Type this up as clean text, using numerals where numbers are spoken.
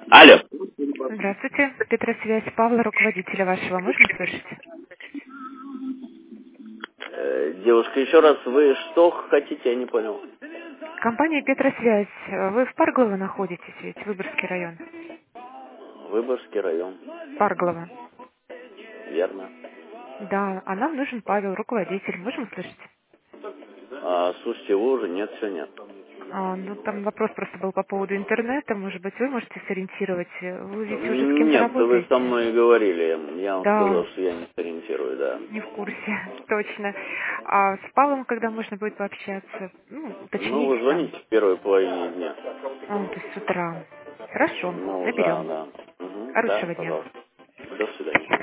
Алло. Здравствуйте. Петросвязь Павла, руководителя вашего. Можно слышать? Девушка, еще раз, вы что хотите, я не понял. Компания Петросвязь. Вы в Парглово находитесь ведь, Выборгский район. Выборгский район. Парглово. Верно. Да, а нам нужен Павел, руководитель. Можем слышать? Слушайте, вы уже? Нет, все нет. Ну, там вопрос просто был по поводу интернета. Может быть, вы можете сориентировать? Вы ведь уже с кем-то Нет, вы со работаете? мной говорили. Я вам Да, сказал, что я не сориентирую, да. не в курсе, точно. А с Павлом когда можно будет пообщаться? Ну, Ну, уточнить вы там. звоните в первой половине дня. То есть с утра. Хорошо, Ну, да, наберем. да. Угу, да, Хорошего дня. пожалуйста. До свидания.